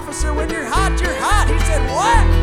officer, when you're hot, you're hot. He said, what?